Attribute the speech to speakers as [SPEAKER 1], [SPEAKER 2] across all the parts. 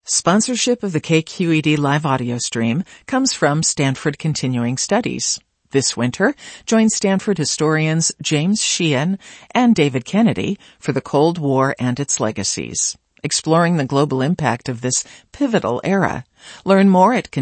[SPEAKER 1] Sponsorship of the KQED live audio stream comes from Stanford Continuing Studies. This winter, join Stanford historians James Sheehan and David Kennedy for the Cold War and its legacies, exploring the global impact of this pivotal era. Learn more at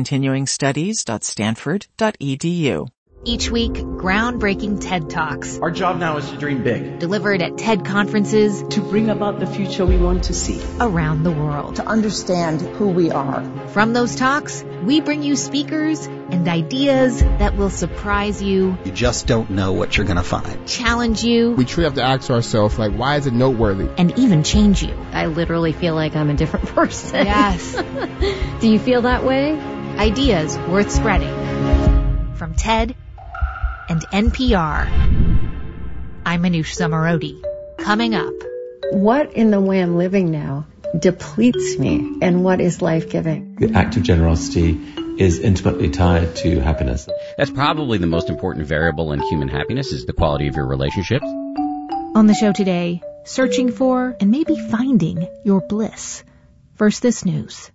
[SPEAKER 1] continuingstudies.stanford.edu.
[SPEAKER 2] Each week, groundbreaking TED Talks.
[SPEAKER 3] Our job now is to dream big.
[SPEAKER 2] Delivered at TED conferences
[SPEAKER 4] to bring about the future we want to see.
[SPEAKER 2] Around the world.
[SPEAKER 5] To understand who we are.
[SPEAKER 2] From those talks, we bring you speakers and ideas that will surprise you.
[SPEAKER 6] You just don't know what you're going to find.
[SPEAKER 2] Challenge you.
[SPEAKER 7] We truly have to ask ourselves, why is it noteworthy?
[SPEAKER 2] And even change you.
[SPEAKER 8] I literally feel like I'm a different person.
[SPEAKER 2] Yes.
[SPEAKER 8] Do you feel that way?
[SPEAKER 2] Ideas worth spreading. From TED and NPR. I'm Manoush Zomorodi. Coming up.
[SPEAKER 9] What in the way I'm living now depletes me, and what is life-giving?
[SPEAKER 10] The act of generosity is intimately tied to happiness.
[SPEAKER 11] That's probably the most important variable in human happiness, is the quality of your relationships.
[SPEAKER 2] On the show today, searching for and maybe finding your bliss. First, this news.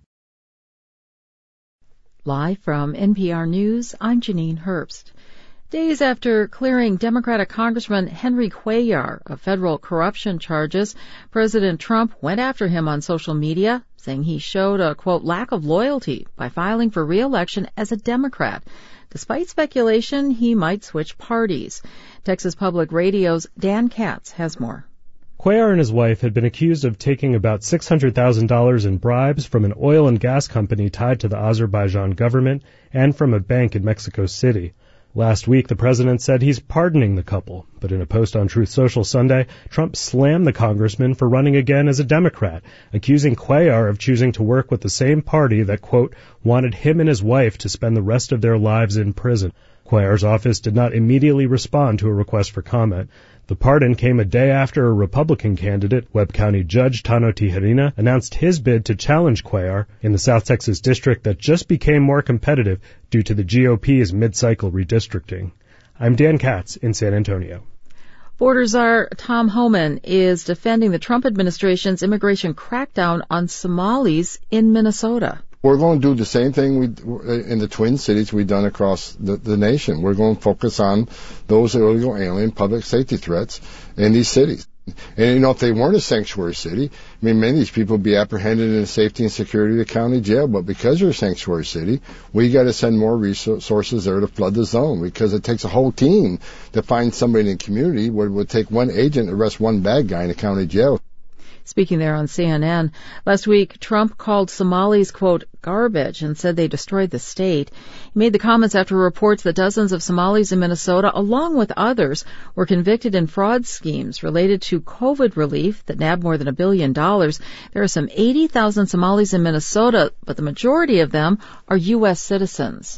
[SPEAKER 12] Live from NPR News, I'm Janine Herbst. Days after clearing Democratic Congressman Henry Cuellar of federal corruption charges, President Trump went after him on social media, saying he showed a, quote, lack of loyalty by filing for re-election as a Democrat, despite speculation he might switch parties. Texas Public Radio's Dan Katz has more.
[SPEAKER 13] Cuellar and his wife had been accused of taking about $600,000 in bribes from an oil and gas company tied to the Azerbaijan government and from a bank in Mexico City. Last week, the president said he's pardoning the couple, but in a post on Truth Social Sunday, Trump slammed the congressman for running again as a Democrat, accusing Cuellar of choosing to work with the same party that, quote, wanted him and his wife to spend the rest of their lives in prison. Cuellar's office did not immediately respond to a request for comment. The pardon came a day after a Republican candidate, Webb County Judge Tano Tijerina, announced his bid to challenge Cuellar in the South Texas district that just became more competitive due to the GOP's mid-cycle redistricting. I'm Dan Katz in San Antonio.
[SPEAKER 12] Border Czar Tom Homan is defending the Trump administration's immigration crackdown on Somalis in Minnesota.
[SPEAKER 14] We're going to do the same thing in the Twin Cities we've done across the nation. We're going to focus on those illegal alien public safety threats in these cities. And, if they weren't a sanctuary city, many of these people would be apprehended in the safety and security of the county jail. But because they're a sanctuary city, we got to send more resources there to flood the zone, because it takes a whole team to find somebody in the community where it would take one agent to arrest one bad guy in a county jail.
[SPEAKER 12] Speaking there on CNN, last week, Trump called Somalis, quote, garbage, and said they destroyed the state. He made the comments after reports that dozens of Somalis in Minnesota, along with others, were convicted in fraud schemes related to COVID relief that nabbed more than $1 billion. There are some 80,000 Somalis in Minnesota, but the majority of them are U.S. citizens.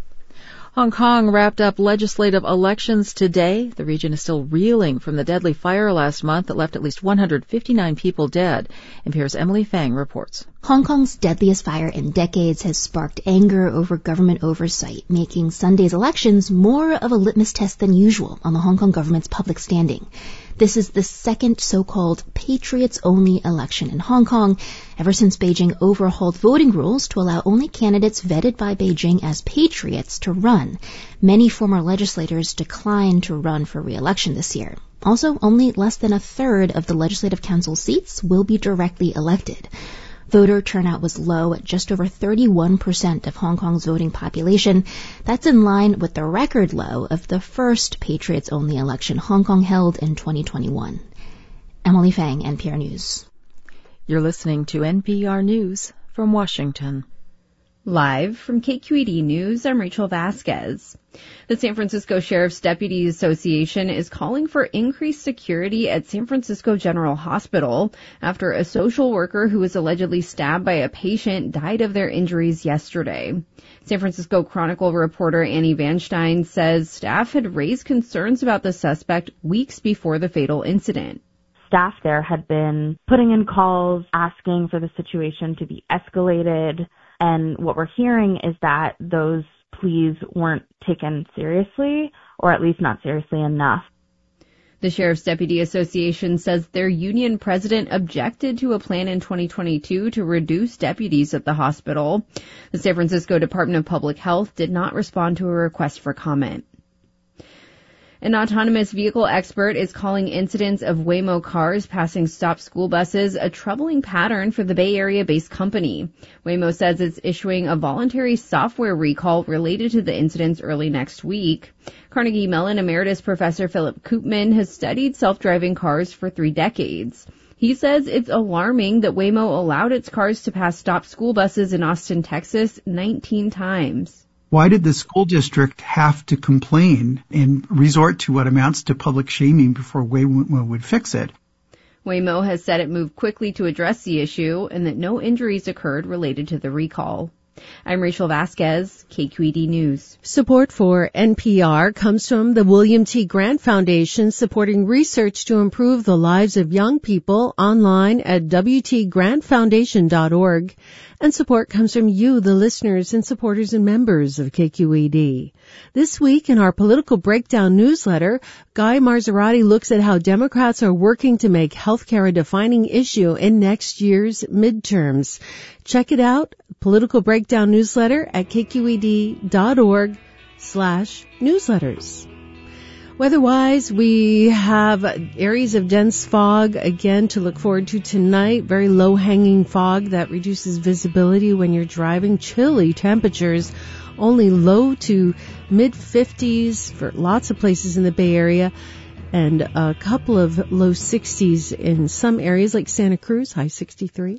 [SPEAKER 12] Hong Kong wrapped up legislative elections today. The region is still reeling from the deadly fire last month that left at least 159 people dead. NPR's Emily Fang reports.
[SPEAKER 15] Hong Kong's deadliest fire in decades has sparked anger over government oversight, making Sunday's elections more of a litmus test than usual on the Hong Kong government's public standing. This is the second so-called patriots-only election in Hong Kong ever since Beijing overhauled voting rules to allow only candidates vetted by Beijing as patriots to run. Many former legislators declined to run for re-election this year. Also, only less than a third of the Legislative Council seats will be directly elected. Voter turnout was low at just over 31% of Hong Kong's voting population. That's in line with the record low of the first Patriots-only election Hong Kong held in 2021. Emily Fang, NPR News.
[SPEAKER 12] You're listening to NPR News from Washington.
[SPEAKER 16] Live from KQED News, I'm Rachel Vasquez. The San Francisco Sheriff's Deputies Association is calling for increased security at San Francisco General Hospital after a social worker who was allegedly stabbed by a patient died of their injuries yesterday. San Francisco Chronicle reporter Annie Vanstein says staff had raised concerns about the suspect weeks before the fatal incident.
[SPEAKER 17] Staff there had been putting in calls, asking for the situation to be escalated. And what we're hearing is that those pleas weren't taken seriously, or at least not seriously enough.
[SPEAKER 16] The Sheriff's Deputy Association says their union president objected to a plan in 2022 to reduce deputies at the hospital. The San Francisco Department of Public Health did not respond to a request for comment. An autonomous vehicle expert is calling incidents of Waymo cars passing stopped school buses a troubling pattern for the Bay Area-based company. Waymo says it's issuing a voluntary software recall related to the incidents early next week. Carnegie Mellon Emeritus Professor Philip Koopman has studied self-driving cars for 3 decades. He says it's alarming that Waymo allowed its cars to pass stopped school buses in Austin, Texas, 19 times.
[SPEAKER 3] Why did the school district have to complain and resort to what amounts to public shaming before Waymo would fix it?
[SPEAKER 16] Waymo has said it moved quickly to address the issue and that no injuries occurred related to the recall. I'm Rachel Vasquez, KQED News.
[SPEAKER 18] Support for NPR comes from the William T. Grant Foundation, supporting research to improve the lives of young people, online at wtgrantfoundation.org. And support comes from you, the listeners and supporters and members of KQED. This week in our Political Breakdown newsletter, Guy Marzorati looks at how Democrats are working to make healthcare a defining issue in next year's midterms. Check it out, Political Breakdown newsletter at kqed.org/newsletters. Weather-wise, we have areas of dense fog again to look forward to tonight. Very low-hanging fog that reduces visibility when you're driving. Chilly temperatures, only low to mid-50s for lots of places in the Bay Area, and a couple of low 60s in some areas like Santa Cruz, high 63.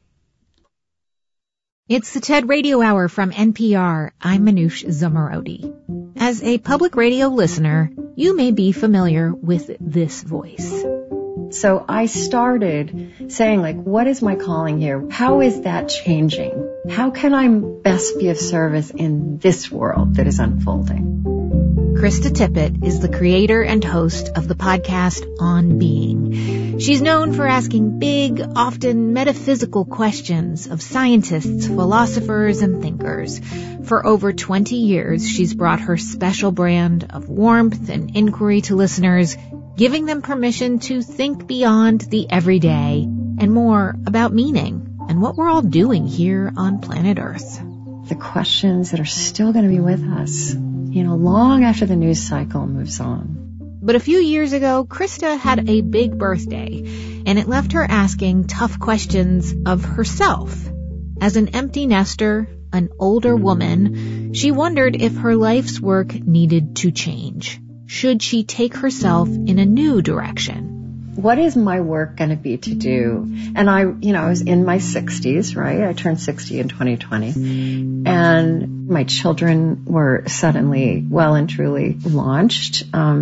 [SPEAKER 2] It's the TED Radio Hour from NPR. I'm Manoush Zomorodi. As a public radio listener, you may be familiar with this voice.
[SPEAKER 9] So I started saying, what is my calling here? How is that changing? How can I best be of service in this world that is unfolding?
[SPEAKER 2] Krista Tippett is the creator and host of the podcast On Being. She's known for asking big, often metaphysical questions of scientists, philosophers, and thinkers. For over 20 years, she's brought her special brand of warmth and inquiry to listeners, giving them permission to think beyond the everyday and more about meaning and what we're all doing here on planet Earth.
[SPEAKER 9] The questions that are still going to be with us, long after the news cycle moves on.
[SPEAKER 2] But a few years ago, Krista had a big birthday, and it left her asking tough questions of herself. As an empty nester, an older woman, she wondered if her life's work needed to change. Should she take herself in a new direction?
[SPEAKER 9] What is my work going to be to do? And I was in my 60s, right? I turned 60 in 2020. And my children were suddenly well and truly launched.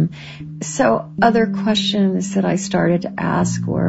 [SPEAKER 9] So other questions that I started to ask were,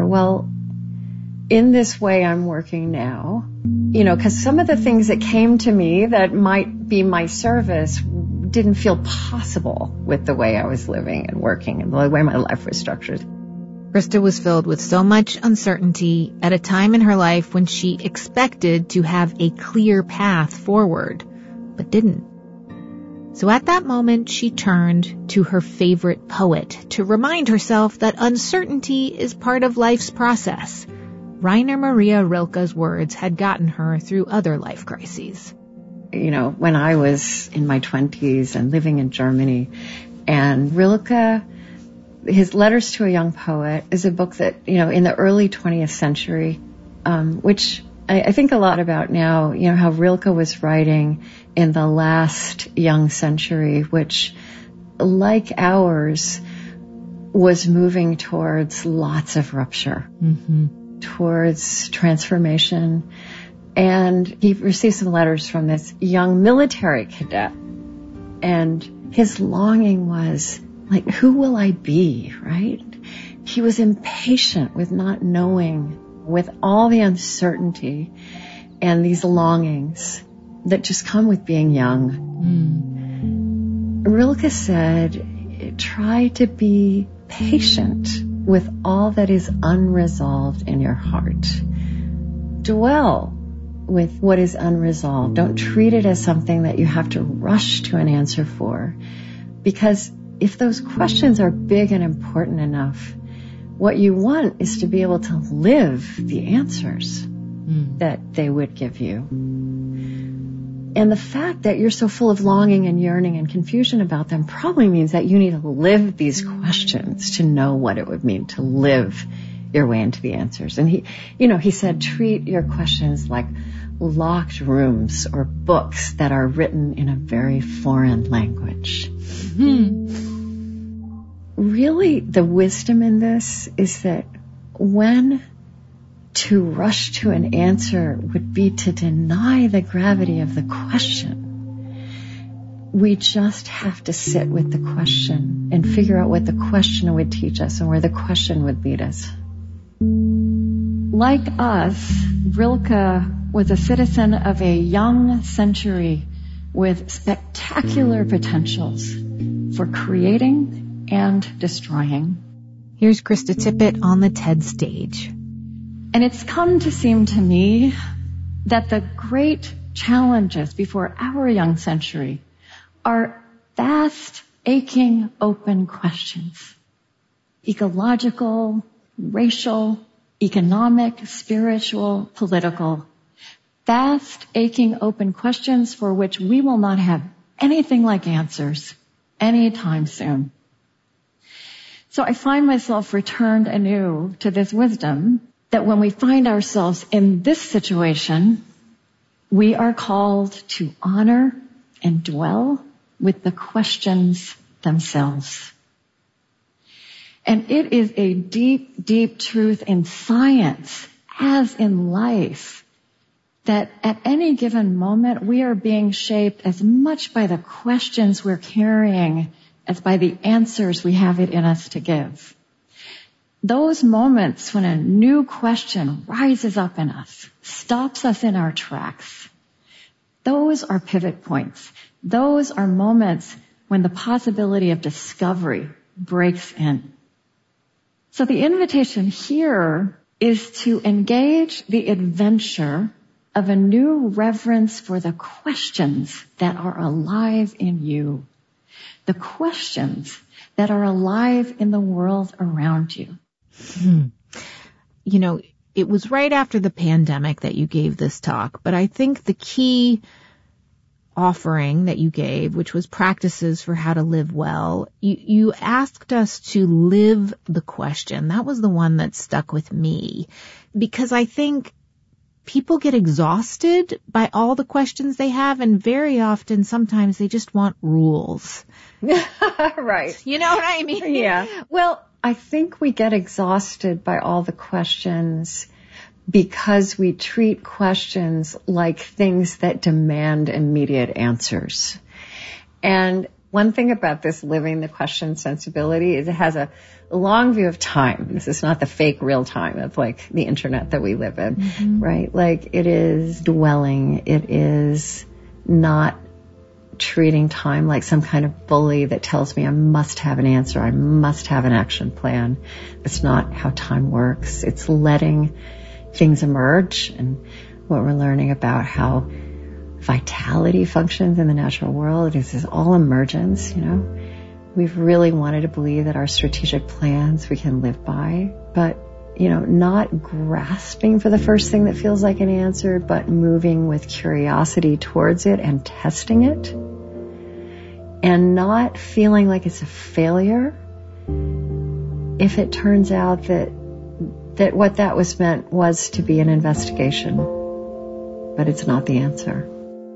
[SPEAKER 9] in this way I'm working now, because some of the things that came to me that might be my service didn't feel possible with the way I was living and working and the way my life was structured.
[SPEAKER 2] Krista was filled with so much uncertainty at a time in her life when she expected to have a clear path forward, but didn't. So at that moment, she turned to her favorite poet to remind herself that uncertainty is part of life's process. Rainer Maria Rilke's words had gotten her through other life crises.
[SPEAKER 9] When I was in my 20s and living in Germany, and Rilke, his Letters to a Young Poet is a book that, in the early 20th century, which I think a lot about now, how Rilke was writing in the last young century, which, like ours, was moving towards lots of rupture, towards transformation. And he received some letters from this young military cadet. And his longing was, who will I be, right? He was impatient with not knowing, with all the uncertainty and these longings that just come with being young. Rilke said, try to be patient with all that is unresolved in your heart. Dwell with what is unresolved. Don't treat it as something that you have to rush to an answer for, because if those questions are big and important enough, what you want is to be able to live the answers that they would give you. And the fact that you're so full of longing and yearning and confusion about them probably means that you need to live these questions to know what it would mean to live your way into the answers. And he said, treat your questions like locked rooms or books that are written in a very foreign language. Really, the wisdom in this is that when to rush to an answer would be to deny the gravity of the question, we just have to sit with the question and figure out what the question would teach us and where the question would lead us. Like us, Rilke was a citizen of a young century with spectacular potentials for creating and destroying.
[SPEAKER 2] Here's Krista Tippett on the TED stage.
[SPEAKER 9] And it's come to seem to me that the great challenges before our young century are vast, aching, open questions. Ecological, racial, economic, spiritual, political. Vast, aching, open questions for which we will not have anything like answers anytime soon. So I find myself returned anew to this wisdom that when we find ourselves in this situation, we are called to honor and dwell with the questions themselves. And it is a deep, deep truth in science, as in life, that at any given moment we are being shaped as much by the questions we're carrying as by the answers we have it in us to give. Those moments when a new question rises up in us, stops us in our tracks, those are pivot points. Those are moments when the possibility of discovery breaks in. So the invitation here is to engage the adventure of a new reverence for the questions that are alive in you, the questions that are alive in the world around you.
[SPEAKER 2] You know, it was right after the pandemic that you gave this talk, but I think the key offering that you gave, which was practices for how to live well, you asked us to live the question. That was the one that stuck with me, because I think people get exhausted by all the questions they have, and very often, sometimes they just want rules.
[SPEAKER 9] Right.
[SPEAKER 2] You know what I mean?
[SPEAKER 9] Yeah. Well, I think we get exhausted by all the questions because we treat questions like things that demand immediate answers. And one thing about this living the question sensibility is it has a long view of time. This is not the fake real time of like the internet that we live in, right? Like it is dwelling. It is not treating time like some kind of bully that tells me I must have an answer. I must have an action plan. It's not how time works. It's letting things emerge, and what we're learning about how vitality functions in the natural world is all emergence, you know. We've really wanted to believe that our strategic plans we can live by, but, you know, not grasping for the first thing that feels like an answer, but moving with curiosity towards it and testing it, and not feeling like it's a failure if it turns out that what that was meant was to be an investigation, but it's not the answer.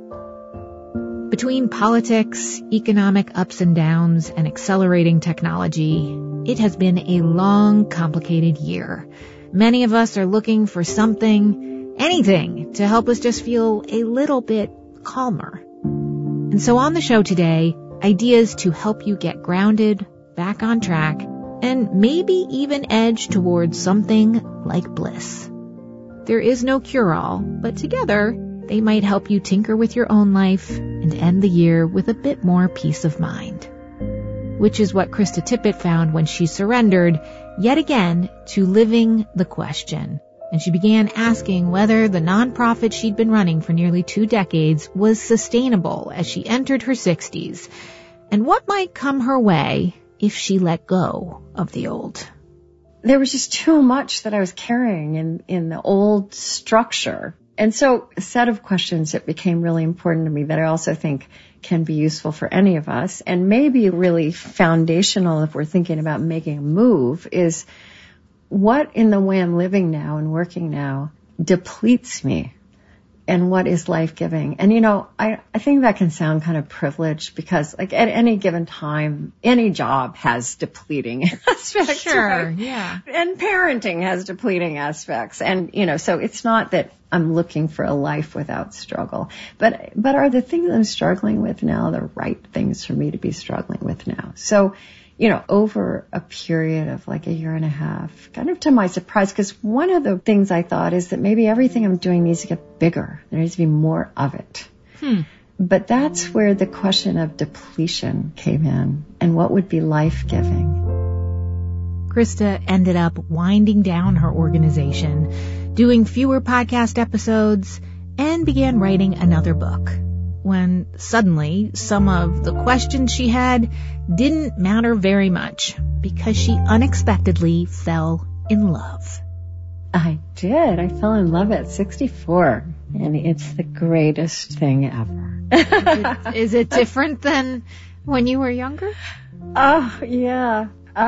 [SPEAKER 2] Between politics, economic ups and downs, and accelerating technology, it has been a long, complicated year. Many of us are looking for something, anything, to help us just feel a little bit calmer. And so on the show today, ideas to help you get grounded, back on track, and maybe even edge towards something like bliss. There is no cure-all, but together they might help you tinker with your own life and end the year with a bit more peace of mind. Which is what Krista Tippett found when she surrendered, yet again, to living the question. And she began asking whether the nonprofit she'd been running for nearly 2 decades was sustainable as she entered her 60s. and what might come her way if she let go of the old.
[SPEAKER 9] There was just too much that I was carrying in the old structure. And so a set of questions that became really important to me that I also think can be useful for any of us and maybe really foundational if we're thinking about making a move is what in the way I'm living now and working now depletes me and what is life-giving. And, you know, I think that can sound kind of privileged because, like, at any given time, any job has depleting aspects.
[SPEAKER 2] Sure,
[SPEAKER 9] right?
[SPEAKER 2] Yeah.
[SPEAKER 9] And parenting has depleting aspects. And, you know, so it's not that I'm looking for a life without struggle. But are the things I'm struggling with now the right things for me to be struggling with now? So, you know, over a period of like a year and a half, kind of to my surprise, because one of the things I thought is that maybe everything I'm doing needs to get bigger. There needs to be more of it. But that's where the question of depletion came in and what would be life-giving.
[SPEAKER 2] Krista ended up winding down her organization, doing fewer podcast episodes, and began writing another book. When suddenly some of the questions she had didn't matter very much because she unexpectedly fell in love.
[SPEAKER 9] I did. I fell in love at 64, and it's the greatest thing ever.
[SPEAKER 2] Is it different than when you were younger?
[SPEAKER 9] Oh, yeah.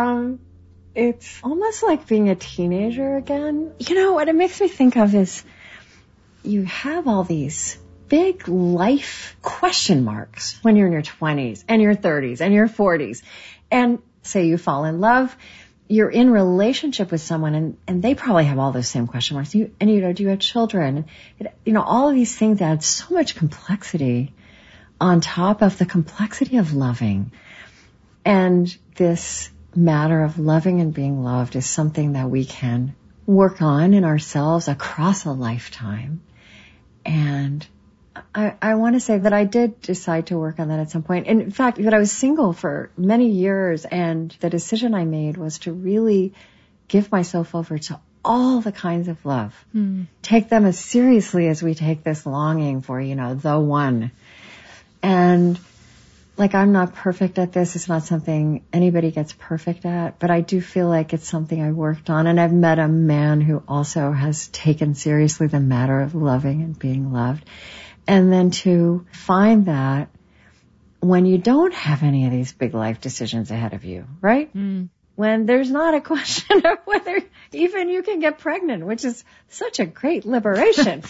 [SPEAKER 9] It's almost like being a teenager again. You know, what it makes me think of is you have all these big life question marks when you're in your 20s and your 30s and your 40s. And say you fall in love, you're in relationship with someone and they probably have all those same question marks. Do you have children? All of these things add so much complexity on top of the complexity of loving. And this matter of loving and being loved is something that we can work on in ourselves across a lifetime. And I want to say that I did decide to work on that at some point. And in fact, that I was single for many years, and the decision I made was to really give myself over to all the kinds of love. Take them as seriously as we take this longing for, the one. And like, I'm not perfect at this. It's not something anybody gets perfect at, but I do feel like it's something I worked on. And I've met a man who also has taken seriously the matter of loving and being loved. And then to find that when you don't have any of these big life decisions ahead of you, right? When there's not a question of whether even you can get pregnant, which is such a great liberation.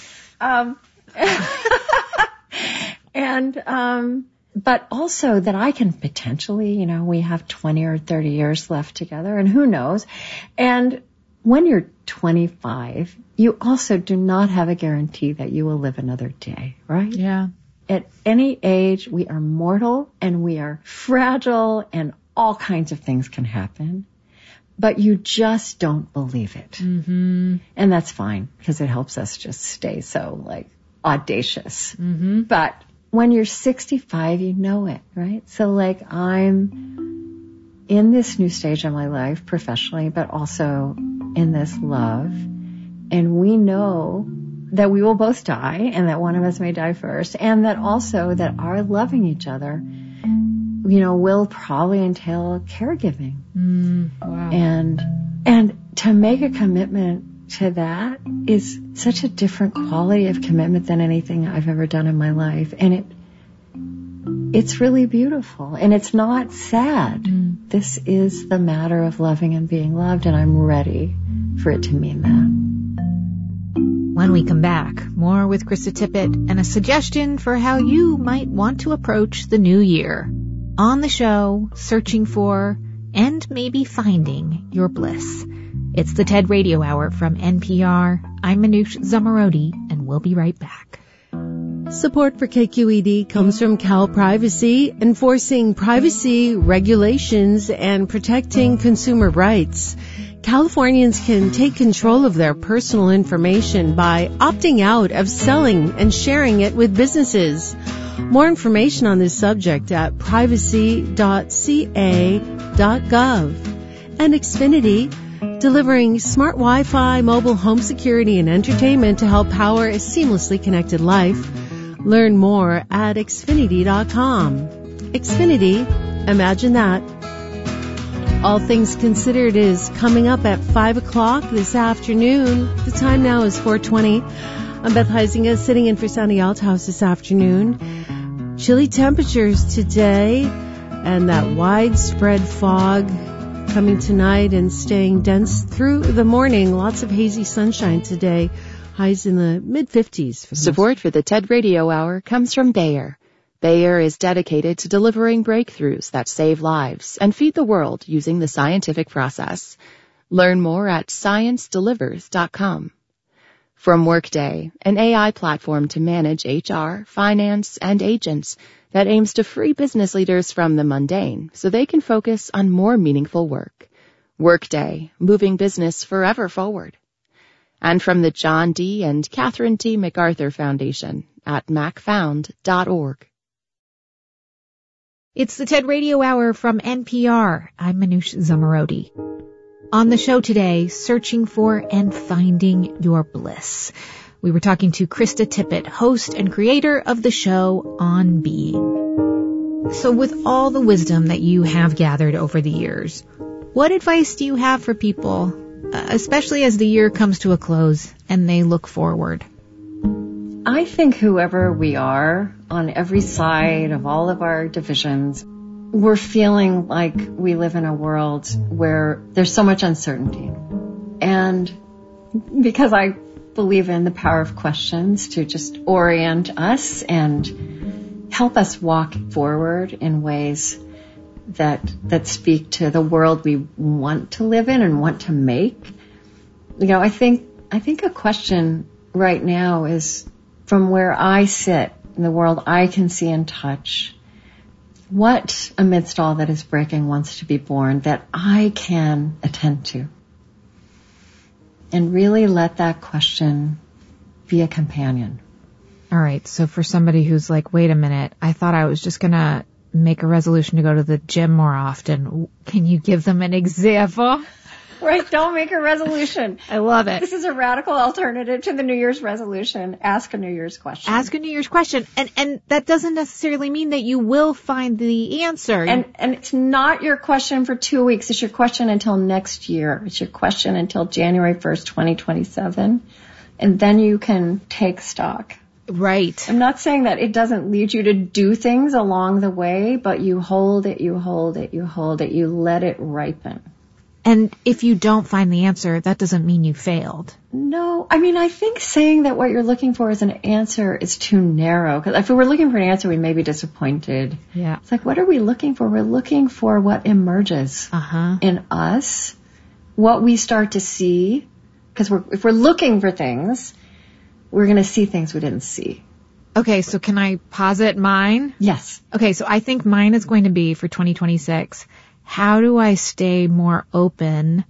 [SPEAKER 9] But also that I can potentially, we have 20 or 30 years left together, and who knows. And when you're 25, you also do not have a guarantee that you will live another day, right?
[SPEAKER 2] Yeah.
[SPEAKER 9] At any age, we are mortal and we are fragile and all kinds of things can happen, but you just don't believe it. And that's fine because it helps us just stay so audacious. But when you're 65, you know it, right? So I'm in this new stage of my life professionally, but also in this love. And we know that we will both die and that one of us may die first. And that also that our loving each other, will probably entail caregiving.
[SPEAKER 2] Wow.
[SPEAKER 9] And to make a commitment to that is such a different quality of commitment than anything I've ever done in my life. And it's really beautiful and it's not sad. This is the matter of loving and being loved, and I'm ready for it to mean that.
[SPEAKER 2] When we come back, more with Krista Tippett and a suggestion for how you might want to approach the new year. On the show, searching for and maybe finding your bliss. It's the TED Radio Hour from NPR. I'm Manoush Zomorodi, and we'll be right back.
[SPEAKER 18] Support for KQED comes from Cal Privacy, enforcing privacy regulations and protecting consumer rights. Californians can take control of their personal information by opting out of selling and sharing it with businesses. More information on this subject at privacy.ca.gov. And Xfinity, delivering smart Wi-Fi, mobile home security, and entertainment to help power a seamlessly connected life. Learn more at Xfinity.com. Xfinity, Imagine that. All Things Considered is coming up at 5 o'clock this afternoon. The time now is 4:20. I'm Beth Heisinger, sitting in for Sandy Althouse this afternoon. Chilly temperatures today, and that widespread fog coming tonight and staying dense through the morning. Lots of hazy sunshine today. Highs in the mid-50s.
[SPEAKER 19] Support for the TED Radio Hour comes from Bayer. Bayer is dedicated to delivering breakthroughs that save lives and feed the world using the scientific process. Learn more at ScienceDelivers.com. From Workday, an AI platform to manage HR, finance, and agents that aims to free business leaders from the mundane so they can focus on more meaningful work. Workday, moving business forever forward. And from the John D. and Catherine T. MacArthur Foundation at macfound.org.
[SPEAKER 2] It's the TED Radio Hour from NPR. I'm Manoush Zomorodi. On the show today, searching for and finding your bliss. We were talking to Krista Tippett, host and creator of the show On Being. So with all the wisdom that you have gathered over the years, what advice do you have for people, especially as the year comes to a close and they look forward?
[SPEAKER 9] I think whoever we are on every side of all of our divisions, we're feeling like we live in a world where there's so much uncertainty. And because I believe in the power of questions to just orient us and help us walk forward in ways that speak to the world we want to live in and want to make. You know, I think a question right now is, from where I sit in the world I can see and touch, what amidst all that is breaking wants to be born that I can attend to? And really let that question be a companion.
[SPEAKER 2] All right, so for somebody who's like, wait a minute, I thought I was just going to make a resolution to go to the gym more often. Can you give them an example?
[SPEAKER 9] Right, don't make a resolution.
[SPEAKER 2] I love it.
[SPEAKER 9] This is a radical alternative to the New Year's resolution. Ask a New Year's question.
[SPEAKER 2] Ask a New Year's question. And that doesn't necessarily mean that you will find the answer.
[SPEAKER 9] And it's not your question for 2 weeks. It's your question until next year. It's your question until January 1st, 2027. And then you can take stock.
[SPEAKER 2] Right.
[SPEAKER 9] I'm not saying that it doesn't lead you to do things along the way, but you hold it, you hold it, you hold it, you let it ripen.
[SPEAKER 2] And if you don't find the answer, that doesn't mean you failed.
[SPEAKER 9] No, I mean, I think saying that what you're looking for is an answer is too narrow. Because if we were looking for an answer, we may be disappointed.
[SPEAKER 2] Yeah.
[SPEAKER 9] It's like, what are we looking for? We're looking for what emerges in us, what we start to see. Because if we're looking for things, we're going to see things we didn't see.
[SPEAKER 2] Okay, so can I posit mine?
[SPEAKER 9] Yes.
[SPEAKER 2] Okay, so I think mine is going to be for 2026. How do I stay more open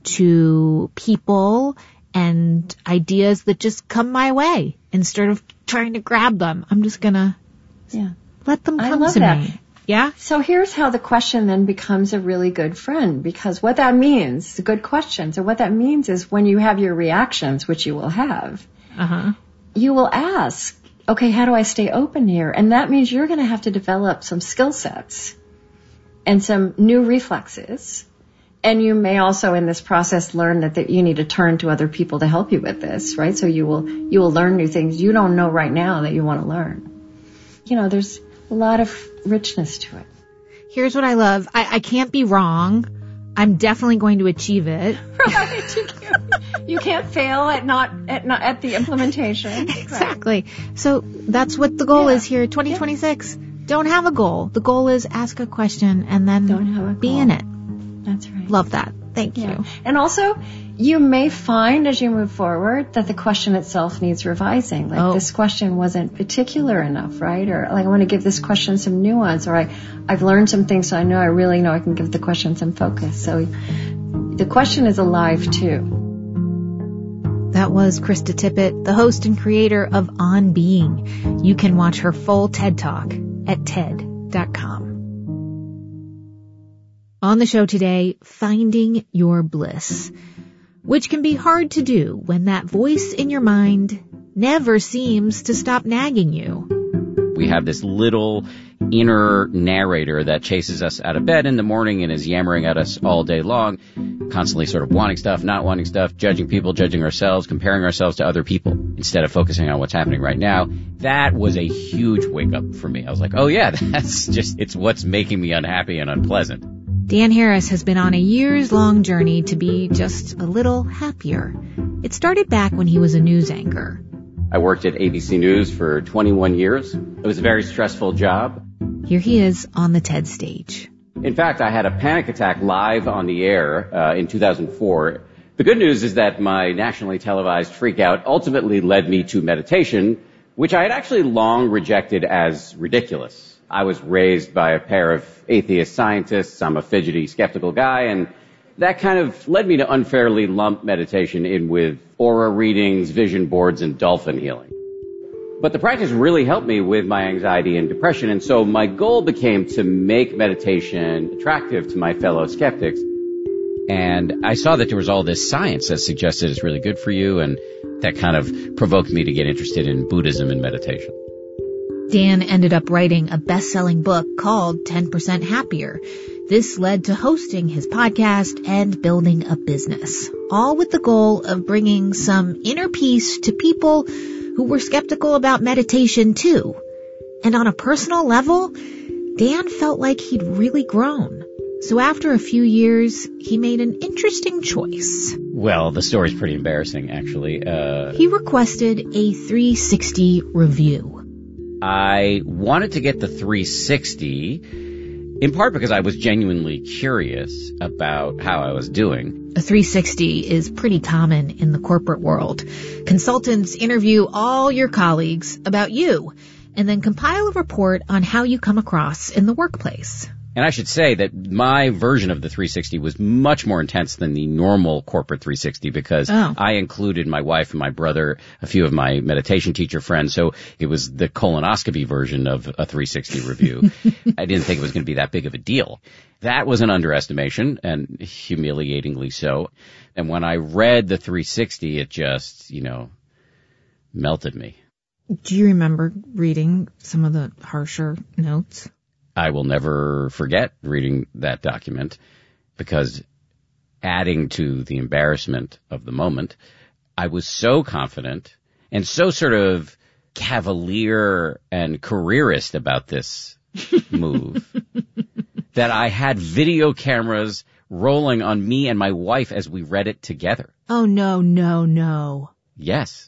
[SPEAKER 2] to people and ideas that just come my way instead of trying to grab them? I'm just going to let them come to me. Yeah?
[SPEAKER 9] So here's how the question then becomes a really good friend, because what that means, the good question, so what that means is when you have your reactions, which you will have, you will ask, okay, how do I stay open here? And that means you're going to have to develop some skill sets and some new reflexes. And you may also in this process learn that you need to turn to other people to help you with this, right? So you will learn new things you don't know right now that you want to learn. You know, there's a lot of richness to it.
[SPEAKER 2] Here's what I love. I can't be wrong. I'm definitely going to achieve it.
[SPEAKER 9] Right. You can't fail at the implementation.
[SPEAKER 2] Exactly. Right. So that's what the goal is here. 2026. Yeah. Don't have a goal. The goal is ask a question and then be in it.
[SPEAKER 9] That's right.
[SPEAKER 2] Love that. Thank you.
[SPEAKER 9] And also, you may find as you move forward that the question itself needs revising. Like this question wasn't particular enough, right? Or like I want to give this question some nuance, or I've learned some things so I really know I can give the question some focus. So the question is alive too.
[SPEAKER 2] That was Krista Tippett, the host and creator of On Being. You can watch her full TED Talk at TED.com. On the show today, finding your bliss, which can be hard to do when that voice in your mind never seems to stop nagging you.
[SPEAKER 11] We have this little inner narrator that chases us out of bed in the morning and is yammering at us all day long, constantly sort of wanting stuff, not wanting stuff, judging people, judging ourselves, comparing ourselves to other people instead of focusing on what's happening right now. That was a huge wake up for me. I was like, oh yeah, it's what's making me unhappy and unpleasant.
[SPEAKER 2] Dan Harris has been on a years-long journey to be just a little happier. It started back when he was a news anchor.
[SPEAKER 11] I worked at ABC News for 21 years. It was a very stressful job.
[SPEAKER 2] Here he is on the TED stage.
[SPEAKER 11] In fact, I had a panic attack live on the air in 2004. The good news is that my nationally televised freakout ultimately led me to meditation, which I had actually long rejected as ridiculous. I was raised by a pair of atheist scientists. I'm a fidgety, skeptical guy, and that kind of led me to unfairly lump meditation in with aura readings, vision boards, and dolphin healing. But the practice really helped me with my anxiety and depression, and so my goal became to make meditation attractive to my fellow skeptics. And I saw that there was all this science that suggested it's really good for you, and that kind of provoked me to get interested in Buddhism and meditation.
[SPEAKER 2] Dan ended up writing a best-selling book called 10% Happier. This led to hosting his podcast and building a business, all with the goal of bringing some inner peace to people who were skeptical about meditation too. And on a personal level, Dan felt like he'd really grown. So after a few years, he made an interesting choice.
[SPEAKER 11] Well, the story's pretty embarrassing, actually.
[SPEAKER 2] He requested a 360 review.
[SPEAKER 11] I wanted to get the 360 in part because I was genuinely curious about how I was doing.
[SPEAKER 2] A 360 is pretty common in the corporate world. Consultants interview all your colleagues about you and then compile a report on how you come across in the workplace.
[SPEAKER 11] And I should say that my version of the 360 was much more intense than the normal corporate 360 because I included my wife and my brother, a few of my meditation teacher friends, so it was the colonoscopy version of a 360 review. I didn't think it was going to be that big of a deal. That was an underestimation, and humiliatingly so. And when I read the 360, it just, melted me.
[SPEAKER 2] Do you remember reading some of the harsher notes?
[SPEAKER 11] I will never forget reading that document because adding to the embarrassment of the moment, I was so confident and so sort of cavalier and careerist about this move that I had video cameras rolling on me and my wife as we read it together.
[SPEAKER 2] Oh, no.
[SPEAKER 11] Yes.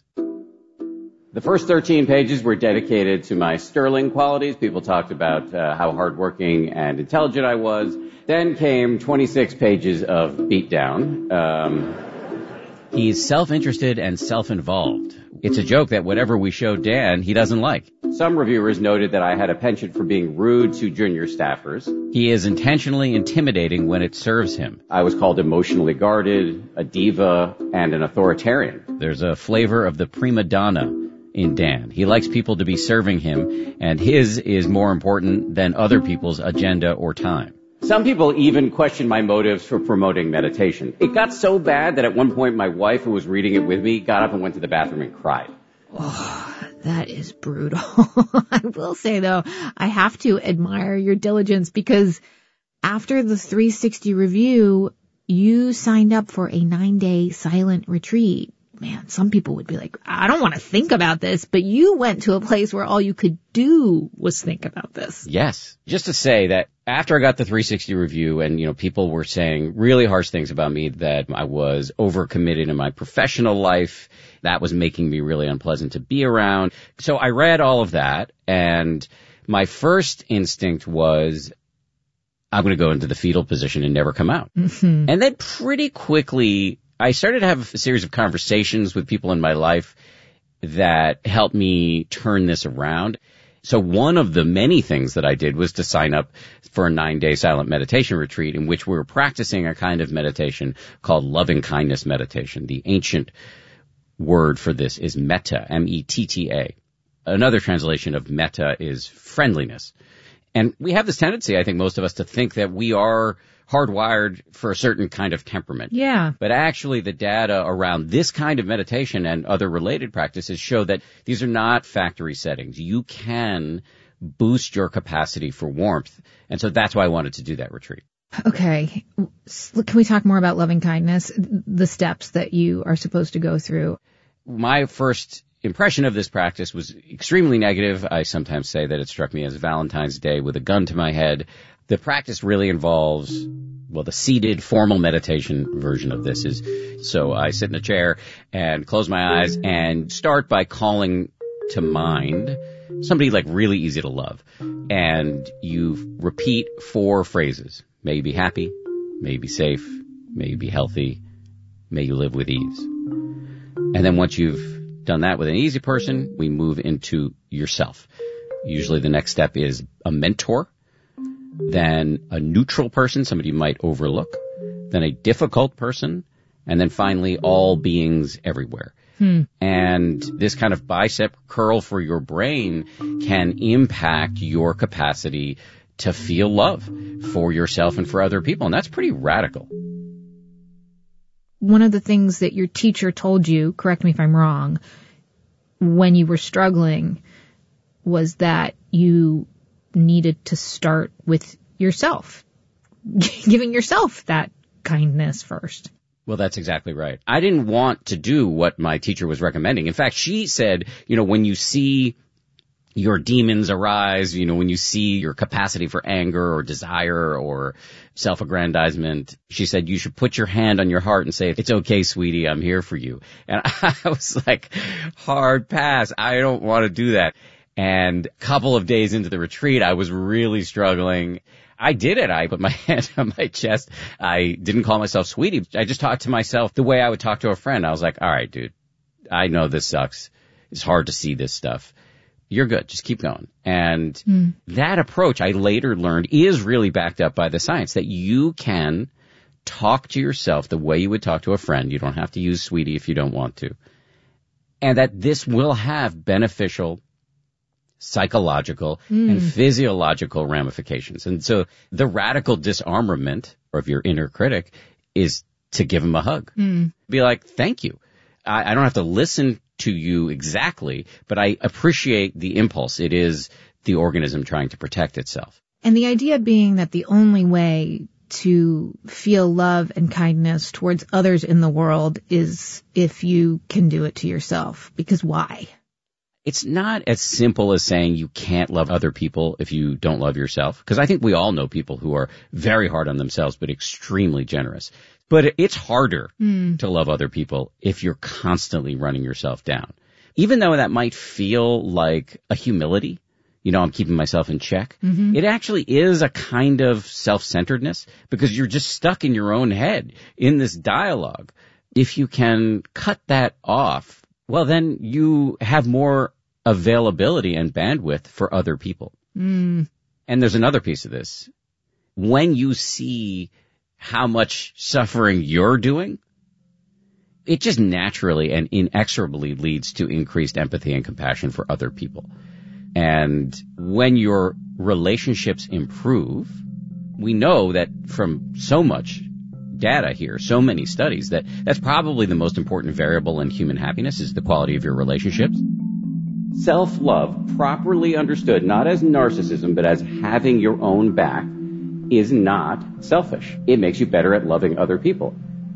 [SPEAKER 11] The first 13 pages were dedicated to my sterling qualities. People talked about how hardworking and intelligent I was. Then came 26 pages of beatdown. He's self-interested and self-involved. It's a joke that whatever we show Dan, he doesn't like. Some reviewers noted that I had a penchant for being rude to junior staffers. He is intentionally intimidating when it serves him. I was called emotionally guarded, a diva, and an authoritarian. There's a flavor of the prima donna in Dan. He likes people to be serving him, and his is more important than other people's agenda or time. Some people even questioned my motives for promoting meditation. It got so bad that at one point my wife, who was reading it with me, got up and went to the bathroom and cried.
[SPEAKER 2] Oh, that is brutal. I will say, though, I have to admire your diligence because after the 360 review, you signed up for a 9-day silent retreat. Man, some people would be like, I don't want to think about this, but you went to a place where all you could do was think about this.
[SPEAKER 11] Yes. Just to say that after I got the 360 review and, people were saying really harsh things about me, that I was overcommitted in my professional life, that was making me really unpleasant to be around. So I read all of that, and my first instinct was, I'm going to go into the fetal position and never come out. Mm-hmm. And then pretty quickly, I started to have a series of conversations with people in my life that helped me turn this around. So one of the many things that I did was to sign up for a 9-day silent meditation retreat in which we were practicing a kind of meditation called loving kindness meditation. The ancient word for this is metta, M-E-T-T-A. Another translation of metta is friendliness. And we have this tendency, I think most of us, to think that we are hardwired for a certain kind of temperament.
[SPEAKER 2] Yeah.
[SPEAKER 11] But actually the data around this kind of meditation and other related practices show that these are not factory settings. You can boost your capacity for warmth. And so that's why I wanted to do that retreat.
[SPEAKER 2] Okay. Can we talk more about loving kindness, the steps that you are supposed to go through?
[SPEAKER 11] My first impression of this practice was extremely negative. I sometimes say that it struck me as Valentine's Day with a gun to my head. The practice really involves, well, the seated formal meditation version of this is, so I sit in a chair and close my eyes and start by calling to mind somebody like really easy to love. And you repeat 4 phrases. May you be happy, may you be safe, may you be healthy, may you live with ease. And then once you've done that with an easy person, we move into yourself. Usually the next step is a mentor, then a neutral person, somebody you might overlook, then a difficult person, and then finally all beings everywhere. And this kind of bicep curl for your brain can impact your capacity to feel love for yourself and for other people. And that's pretty radical.
[SPEAKER 2] One of the things that your teacher told you, correct me if I'm wrong, when you were struggling was that you needed to start with yourself, giving yourself that kindness first.
[SPEAKER 11] Well, that's exactly right. I didn't want to do what my teacher was recommending. In fact, she said, when you see your demons arise, when you see your capacity for anger or desire or self-aggrandizement, she said you should put your hand on your heart and say, it's okay, sweetie, I'm here for you. And I was like, hard pass. I don't want to do that. And a couple of days into the retreat, I was really struggling. I did it. I put my hand on my chest. I didn't call myself sweetie. I just talked to myself the way I would talk to a friend. I was like, all right, dude, I know this sucks. It's hard to see this stuff. You're good. Just keep going. And that approach, I later learned, is really backed up by the science, that you can talk to yourself the way you would talk to a friend. You don't have to use sweetie if you don't want to. And that this will have beneficial psychological and physiological ramifications. And so the radical disarmament of your inner critic is to give him a hug. Be like, thank you. I don't have to listen to you exactly, but I appreciate the impulse. It is the organism trying to protect itself.
[SPEAKER 2] And the idea being that the only way to feel love and kindness towards others in the world is if you can do it to yourself. Because why?
[SPEAKER 11] It's not as simple as saying you can't love other people if you don't love yourself. Because I think we all know people who are very hard on themselves, but extremely generous. But it's harder to love other people if you're constantly running yourself down. Even though that might feel like a humility, I'm keeping myself in check. It actually is a kind of self-centeredness because you're just stuck in your own head in this dialogue. If you can cut that off, well, then you have more availability and bandwidth for other people. And there's another piece of this. When you see how much suffering you're doing, it just naturally and inexorably leads to increased empathy and compassion for other people. And when your relationships improve, we know that from so much data here, so many studies, that's probably the most important variable in human happiness is the quality of your relationships. Self-love, properly understood, not as narcissism, but as having your own back, is not selfish. It makes you better at loving other people.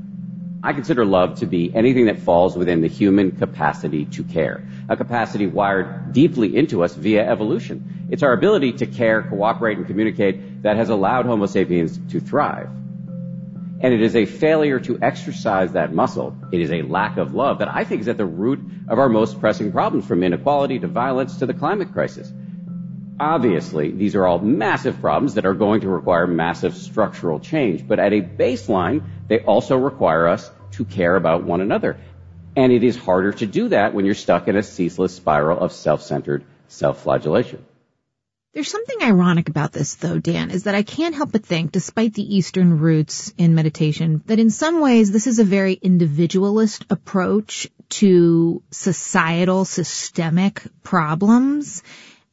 [SPEAKER 11] I consider love to be anything that falls within the human capacity to care, a capacity wired deeply into us via evolution. It's our ability to care, cooperate, and communicate that has allowed Homo sapiens to thrive. And it is a failure to exercise that muscle. It is a lack of love that I think is at the root of our most pressing problems, from inequality to violence to the climate crisis. Obviously, these are all massive problems that are going to require massive structural change, but at a baseline, they also require us to care about one another. And it is harder to do that when you're stuck in a ceaseless spiral of self-centered self-flagellation.
[SPEAKER 2] There's something ironic about this, though, Dan, is that I can't help but think, despite the Eastern roots in meditation, that in some ways this is a very individualist approach to societal, systemic problems.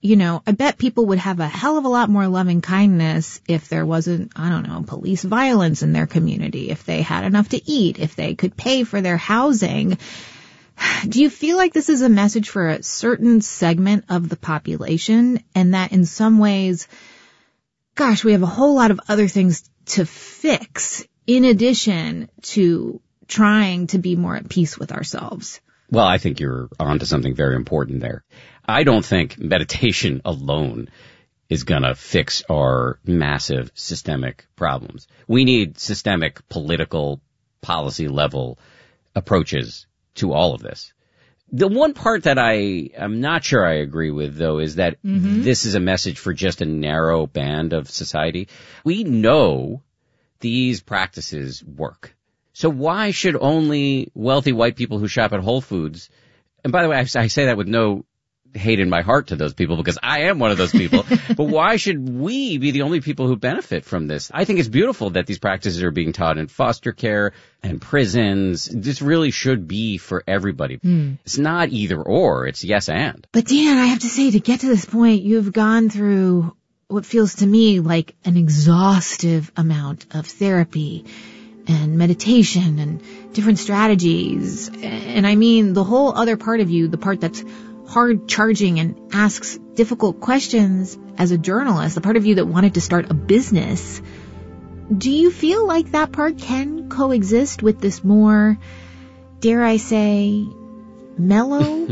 [SPEAKER 2] I bet people would have a hell of a lot more loving kindness if there wasn't, police violence in their community, if they had enough to eat, if they could pay for their housing. Do you feel like this is a message for a certain segment of the population, and that in some ways, gosh, we have a whole lot of other things to fix in addition to trying to be more at peace with ourselves?
[SPEAKER 11] Well, I think you're onto something very important there. I don't think meditation alone is going to fix our massive systemic problems. We need systemic political policy level approaches to all of this. The one part that I am not sure I agree with, though, is that this is a message for just a narrow band of society. We know these practices work. So why should only wealthy white people who shop at Whole Foods, and by the way, I say that with no hate in my heart to those people because I am one of those people, but why should we be the only people who benefit from this? I think it's beautiful that these practices are being taught in foster care and prisons. This really should be for everybody. It's not either or, it's yes and.
[SPEAKER 2] But Dan, I have to say, to get to this point, you've gone through what feels to me like an exhaustive amount of therapy and meditation and different strategies. And I mean the whole other part of you, the part that's hard charging and asks difficult questions as a journalist, the part of you that wanted to start a business. Do you feel like that part can coexist with this more, dare I say, mellow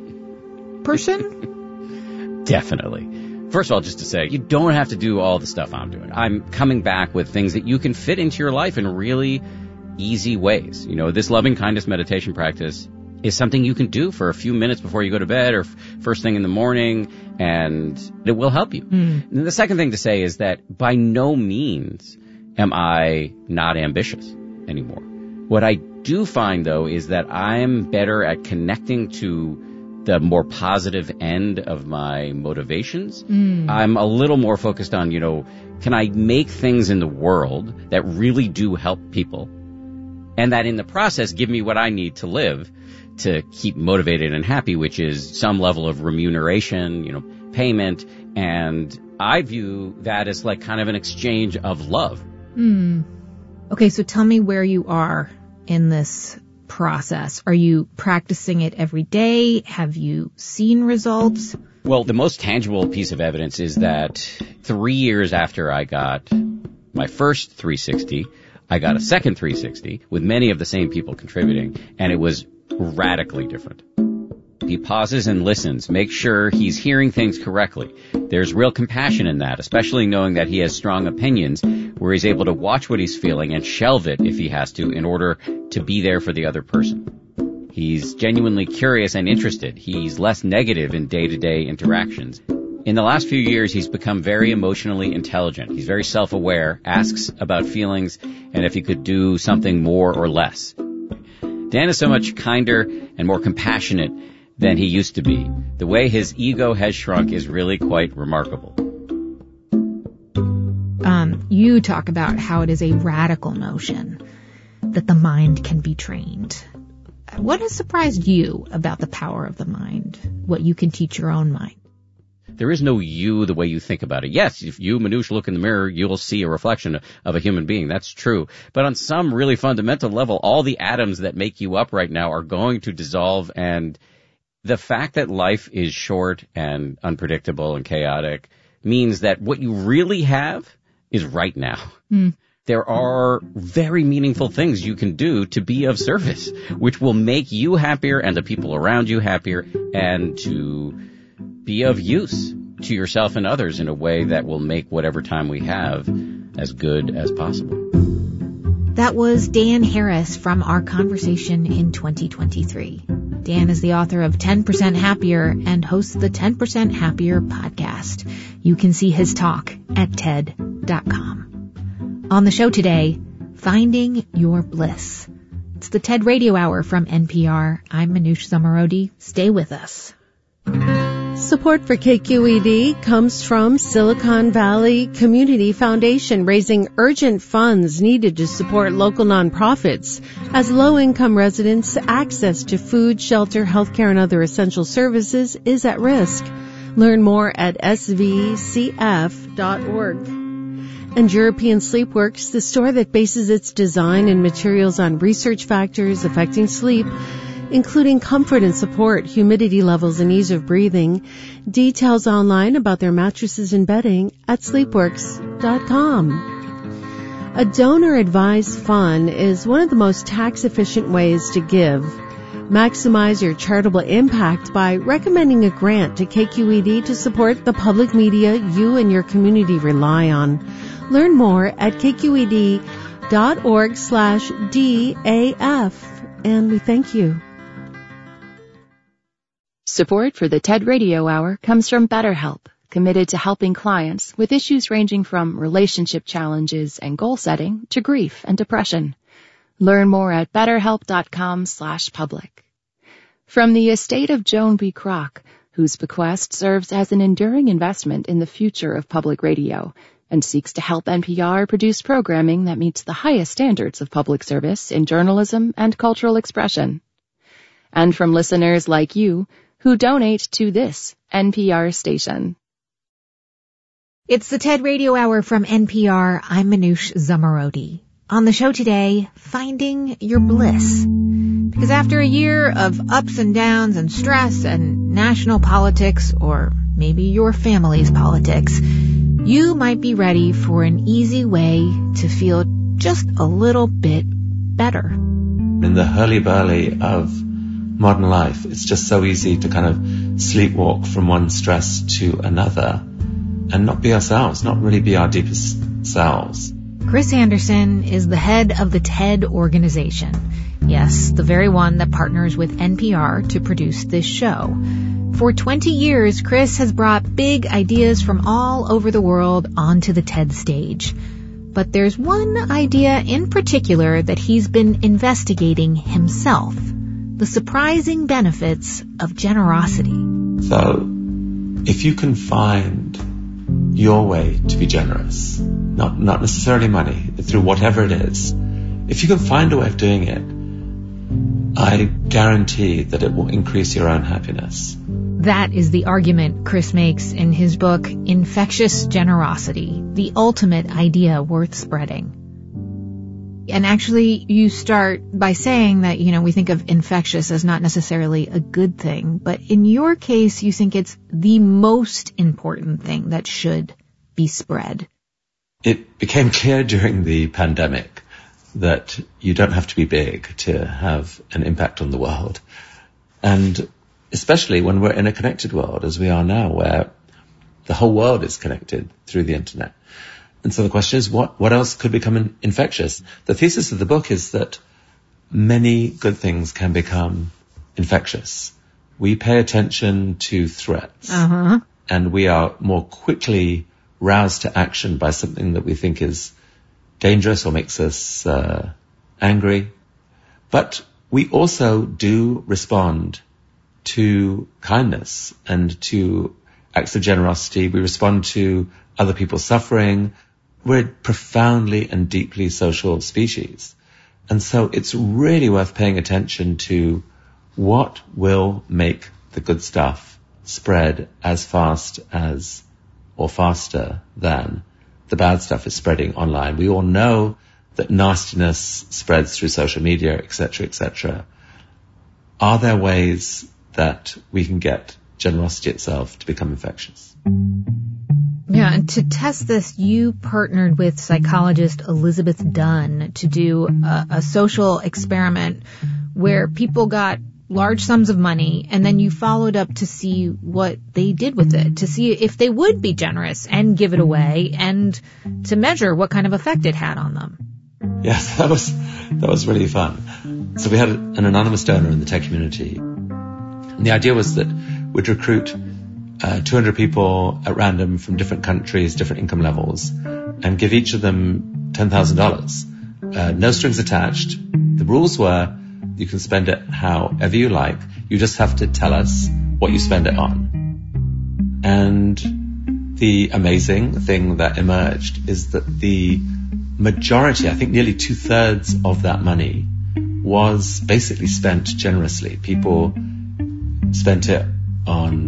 [SPEAKER 2] person?
[SPEAKER 11] Definitely. First of all, just to say, you don't have to do all the stuff I'm doing. I'm coming back with things that you can fit into your life in really easy ways. This loving kindness meditation practice is something you can do for a few minutes before you go to bed or first thing in the morning, and it will help you. And the second thing to say is that by no means am I not ambitious anymore. What I do find, though, is that I'm better at connecting to the more positive end of my motivations. I'm a little more focused on, can I make things in the world that really do help people, and that in the process give me what I need to live, to keep motivated and happy, which is some level of remuneration, payment. And I view that as like kind of an exchange of love.
[SPEAKER 2] Okay, so tell me where you are in this process. Are you practicing it every day? Have you seen results?
[SPEAKER 11] Well, the most tangible piece of evidence is that 3 years after I got my first 360, I got a second 360 with many of the same people contributing, and it was radically different. He pauses and listens, makes sure he's hearing things correctly. There's real compassion in that, especially knowing that he has strong opinions where he's able to watch what he's feeling and shelve it if he has to in order to be there for the other person. He's genuinely curious and interested. He's less negative in day-to-day interactions. In the last few years, he's become very emotionally intelligent. He's very self-aware, asks about feelings, and if he could do something more or less. Dan is so much kinder and more compassionate than he used to be. The way his ego has shrunk is really quite remarkable.
[SPEAKER 2] You talk about how it is a radical notion that the mind can be trained. What has surprised you about the power of the mind? What you can teach your own mind?
[SPEAKER 11] There is no you the way you think about it. Yes, if you, Manoush, look in the mirror, you'll see a reflection of a human being. That's true. But on some really fundamental level, all the atoms that make you up right now are going to dissolve, and the fact that life is short and unpredictable and chaotic means that what you really have is right now. There are very meaningful things you can do to be of service, which will make you happier and the people around you happier, and to be of use to yourself and others in a way that will make whatever time we have as good as possible.
[SPEAKER 2] That was Dan Harris from our conversation in 2023. Dan is the author of 10% Happier and hosts the 10% Happier podcast. You can see his talk at TED.com. On the show today, Finding Your Bliss. It's the TED Radio Hour from NPR. I'm Manoush Zomorodi. Stay with us.
[SPEAKER 18] Support for KQED comes from Silicon Valley Community Foundation, raising urgent funds needed to support local nonprofits as low-income residents' access to food, shelter, healthcare, and other essential services is at risk. Learn more at svcf.org. And European Sleepworks, the store that bases its design and materials on research factors affecting sleep, including comfort and support, humidity levels, and ease of breathing. Details online about their mattresses and bedding at sleepworks.com. A donor-advised fund is one of the most tax-efficient ways to give. Maximize your charitable impact by recommending a grant to KQED to support the public media you and your community rely on. Learn more at kqed.org/DAF. And we thank you.
[SPEAKER 19] Support for the TED Radio Hour comes from BetterHelp, committed to helping clients with issues ranging from relationship challenges and goal setting to grief and depression. Learn more at betterhelp.com/public. From the estate of Joan B. Kroc, whose bequest serves as an enduring investment in the future of public radio and seeks to help NPR produce programming that meets the highest standards of public service in journalism and cultural expression. And from listeners like you who donate to this NPR station.
[SPEAKER 2] It's the TED Radio Hour from NPR. I'm Manoush Zomorodi. On the show today, finding your bliss. Because after a year of ups and downs and stress and national politics, or maybe your family's politics, you might be ready for an easy way to feel just a little bit better.
[SPEAKER 10] In the hurly-burly of modern life, it's just so easy to kind of sleepwalk from one stress to another and not be ourselves, not really be our deepest selves.
[SPEAKER 2] Chris Anderson is the head of the TED organization. Yes, the very one that partners with NPR to produce this show. For 20 years, Chris has brought big ideas from all over the world onto the TED stage. But there's one idea in particular that he's been investigating himself. The surprising benefits of generosity.
[SPEAKER 10] So, if you can find your way to be generous, not necessarily money, through whatever it is, if you can find a way of doing it, I guarantee that it will increase your own happiness.
[SPEAKER 2] That is the argument Chris makes in his book, Infectious Generosity, the ultimate idea worth spreading. And actually, you start by saying that, we think of infectious as not necessarily a good thing, but in your case, you think it's the most important thing that should be spread.
[SPEAKER 10] It became clear during the pandemic that you don't have to be big to have an impact on the world. And especially when we're in a connected world, as we are now, where the whole world is connected through the internet. And so the question is, what else could become infectious? The thesis of the book is that many good things can become infectious. We pay attention to threats, and we are more quickly roused to action by something that we think is dangerous or makes us angry. But we also do respond to kindness and to acts of generosity. We respond to other people's suffering. We're a profoundly and deeply social species. And so it's really worth paying attention to what will make the good stuff spread as fast as or faster than the bad stuff is spreading online. We all know that nastiness spreads through social media, etc., etc. Are there ways that we can get generosity itself to become infectious?
[SPEAKER 2] Yeah, and to test this, you partnered with psychologist Elizabeth Dunn to do a social experiment where people got large sums of money, and then you followed up to see what they did with it, to see if they would be generous and give it away, and to measure what kind of effect it had on them.
[SPEAKER 10] Yes, that was really fun. So we had an anonymous donor in the tech community, and the idea was that we'd recruit 200 people at random from different countries, different income levels, and give each of them $10,000. No strings attached. The rules were you can spend it however you like. You just have to tell us what you spend it on. And the amazing thing that emerged is that the majority, I think nearly 2/3 of that money, was basically spent generously. People spent it on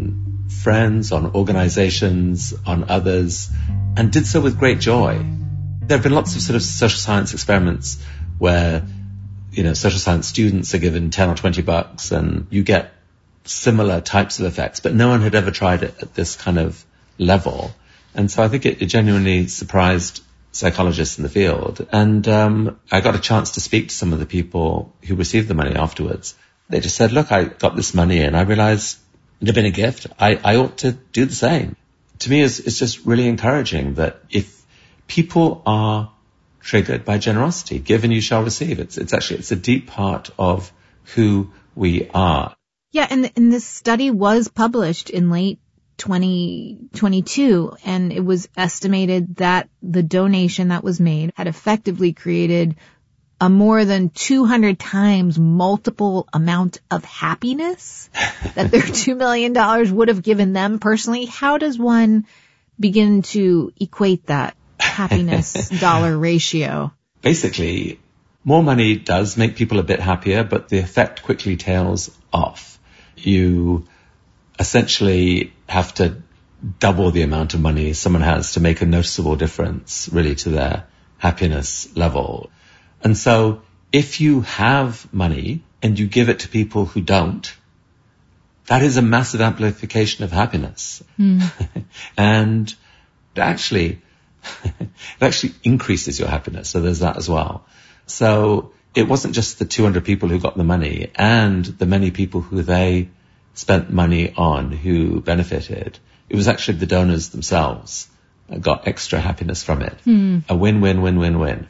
[SPEAKER 10] friends, on organizations, on others, and did so with great joy. There have been lots of sort of social science experiments where, social science students are given 10 or 20 bucks and you get similar types of effects, but no one had ever tried it at this kind of level. And so I think it genuinely surprised psychologists in the field. And I got a chance to speak to some of the people who received the money afterwards. They just said, look, I got this money and I realized it had been a gift. I ought to do the same. To me, it's just really encouraging that if people are triggered by generosity, give and you shall receive. It's a deep part of who we are.
[SPEAKER 2] Yeah, and this study was published in late 2022, and it was estimated that the donation that was made had effectively created a more than 200 times multiple amount of happiness that their $2 million would have given them personally. How does one begin to equate that happiness dollar ratio?
[SPEAKER 10] Basically, more money does make people a bit happier, but the effect quickly tails off. You essentially have to double the amount of money someone has to make a noticeable difference really to their happiness level. And so if you have money and you give it to people who don't, that is a massive amplification of happiness. And it actually increases your happiness. So there's that as well. So it wasn't just the 200 people who got the money and the many people who they spent money on who benefited. It was actually the donors themselves that got extra happiness from it. A win-win-win-win-win.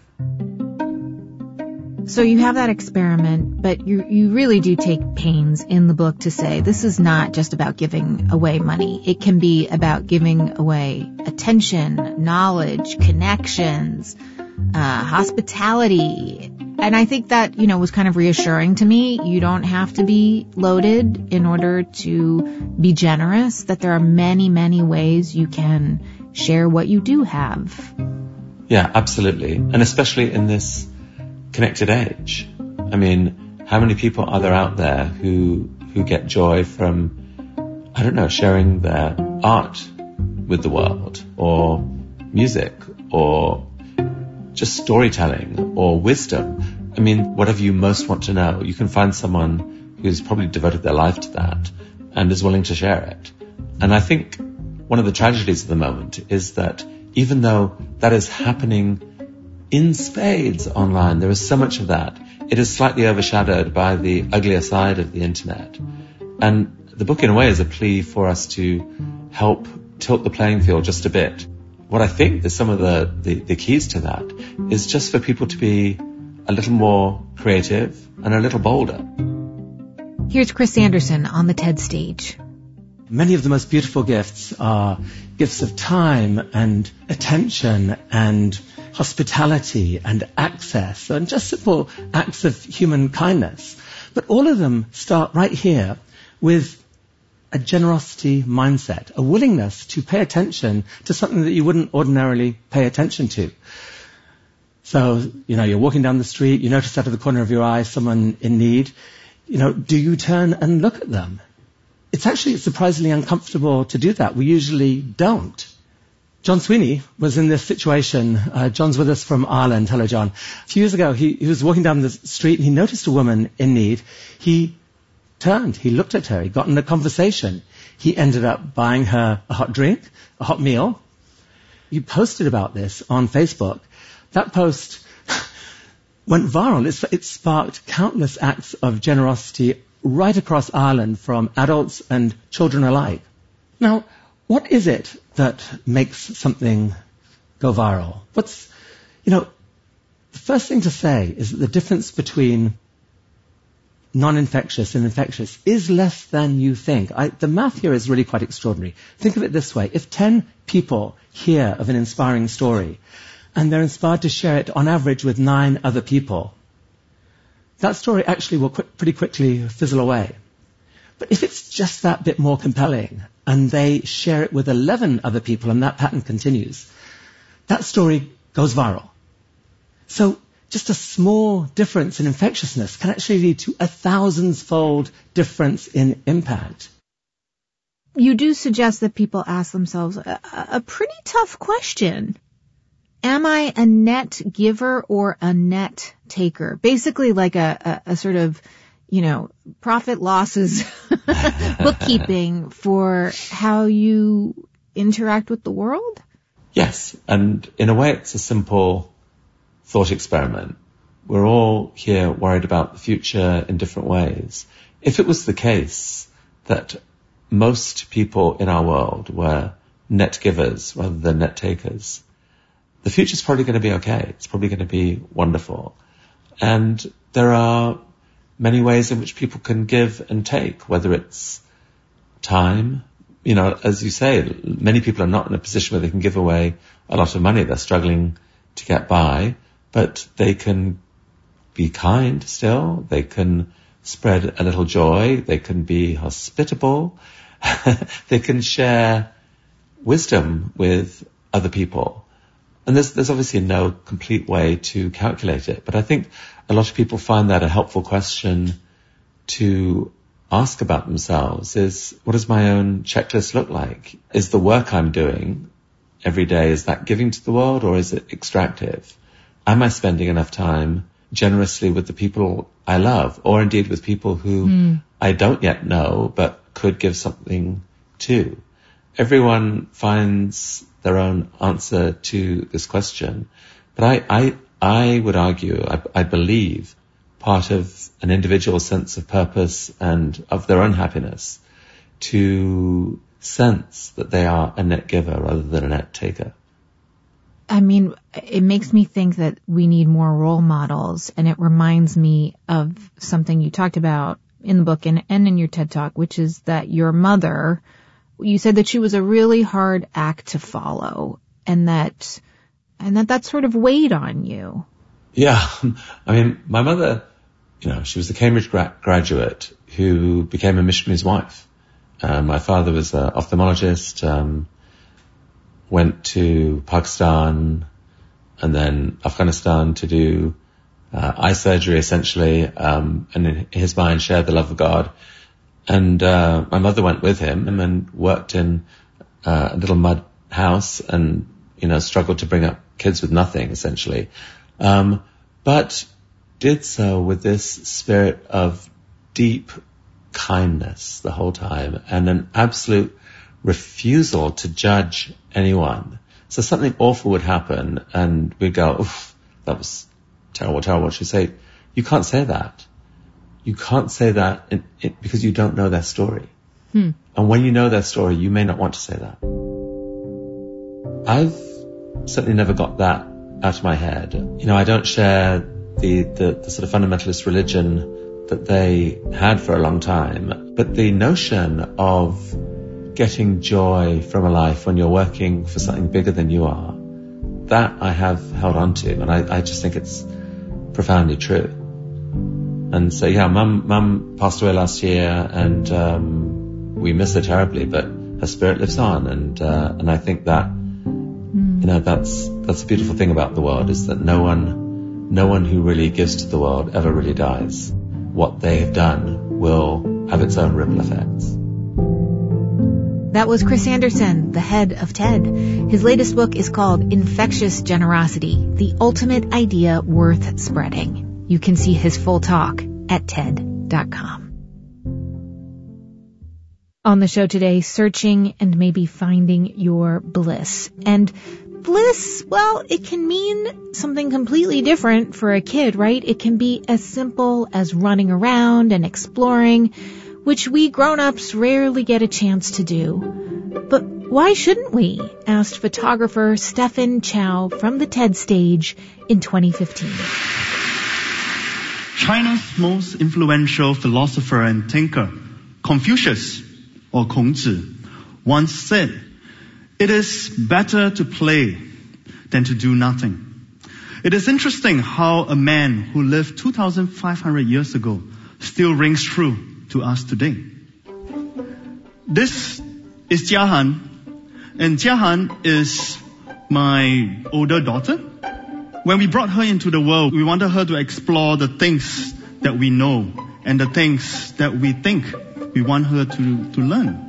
[SPEAKER 2] So you have that experiment, but you really do take pains in the book to say this is not just about giving away money. It can be about giving away attention, knowledge, connections, hospitality. And I think that, was kind of reassuring to me. You don't have to be loaded in order to be generous, that there are many, many ways you can share what you do have.
[SPEAKER 10] Yeah, absolutely. And especially in this connected age. I mean, how many people are there out there who get joy from, sharing their art with the world, or music, or just storytelling, or wisdom? I mean, whatever you most want to know, you can find someone who's probably devoted their life to that and is willing to share it. And I think one of the tragedies of the moment is that even though that is happening in spades online, there is so much of that, it is slightly overshadowed by the uglier side of the internet. And the book in a way is a plea for us to help tilt the playing field just a bit. What I think is some of the keys to that is just for people to be a little more creative and a little bolder.
[SPEAKER 2] Here's Chris Anderson on the TED stage.
[SPEAKER 20] Many of the most beautiful gifts are gifts of time and attention and hospitality and access and just simple acts of human kindness. But all of them start right here with a generosity mindset, a willingness to pay attention to something that you wouldn't ordinarily pay attention to. So, you're walking down the street, you notice out of the corner of your eye someone in need. Do you turn and look at them? It's actually surprisingly uncomfortable to do that. We usually don't. John Sweeney was in this situation. John's with us from Ireland. Hello, John. A few years ago, he was walking down the street and he noticed a woman in need. He turned, he looked at her, he got in a conversation. He ended up buying her a hot drink, a hot meal. He posted about this on Facebook. That post went viral. It sparked countless acts of generosity right across Ireland from adults and children alike. Now, what is it that makes something go viral? The first thing to say is that the difference between non-infectious and infectious is less than you think. The math here is really quite extraordinary. Think of it this way. If 10 people hear of an inspiring story and they're inspired to share it on average with 9 other people, that story actually will pretty quickly fizzle away. But if it's just that bit more compelling and they share it with 11 other people and that pattern continues, that story goes viral. So just a small difference in infectiousness can actually lead to 1,000-fold difference in impact.
[SPEAKER 2] you do suggest that people ask themselves a pretty tough question. Am I a net giver or a net taker? Basically like a sort of, profit losses bookkeeping for how you interact with the world?
[SPEAKER 10] Yes, and in a way it's a simple thought experiment. We're all here worried about the future in different ways. If it was the case that most people in our world were net givers rather than net takers, the future's probably going to be okay. It's probably going to be wonderful. And there are many ways in which people can give and take, whether it's time. As you say, many people are not in a position where they can give away a lot of money. They're struggling to get by, but they can be kind still. They can spread a little joy. They can be hospitable. They can share wisdom with other people. And there's obviously no complete way to calculate it, but I think a lot of people find that a helpful question to ask about themselves is, what does my own checklist look like? Is the work I'm doing every day, is that giving to the world or is it extractive? Am I spending enough time generously with the people I love, or indeed with people who I don't yet know but could give something to? Everyone finds their own answer to this question, but I would argue, I believe, part of an individual's sense of purpose and of their own happiness to sense that they are a net giver rather than a net taker.
[SPEAKER 2] I mean, it makes me think that we need more role models, and it reminds me of something you talked about in the book and in your TED Talk, which is that your mother, you said that she was a really hard act to follow, and that sort of weighed on you.
[SPEAKER 10] Yeah. I mean, my mother, she was a Cambridge graduate who became a missionary's wife. My father was an ophthalmologist, went to Pakistan and then Afghanistan to do eye surgery, essentially, and in his mind shared the love of God. And my mother went with him and worked in a little mud house and, struggled to bring up kids with nothing, essentially. But did so with this spirit of deep kindness the whole time and an absolute refusal to judge anyone. So something awful would happen and we'd go, oof, that was terrible. She'd say, you can't say that. You can't say that because you don't know their story. And when you know their story, you may not want to say that. I've certainly never got that out of my head. I don't share the sort of fundamentalist religion that they had for a long time, but the notion of getting joy from a life when you're working for something bigger than you are, that I have held on to, and I just think it's profoundly true. And so, yeah, Mum passed away last year, and we miss her terribly, but her spirit lives on, and I think that that's a beautiful thing about the world, is that no one who really gives to the world ever really dies. What they have done will have its own ripple effects.
[SPEAKER 2] That was Chris Anderson, the head of TED. His latest book is called Infectious Generosity, The Ultimate Idea Worth Spreading. You can see his full talk at TED.com. On the show today, searching and maybe finding your bliss. And bliss, well, it can mean something completely different for a kid, right? It can be as simple as running around and exploring, which we grown-ups rarely get a chance to do. But why shouldn't we? Asked photographer Stephen Chow from the TED stage in 2015.
[SPEAKER 21] China's most influential philosopher and thinker, Confucius, or Kongzi, once said, "It is better to play than to do nothing." It is interesting how a man who lived 2,500 years ago still rings true to us today. This is Jiahan, and Jiahan is my older daughter. When we brought her into the world, we wanted her to explore the things that we know and the things that we think we want her to learn.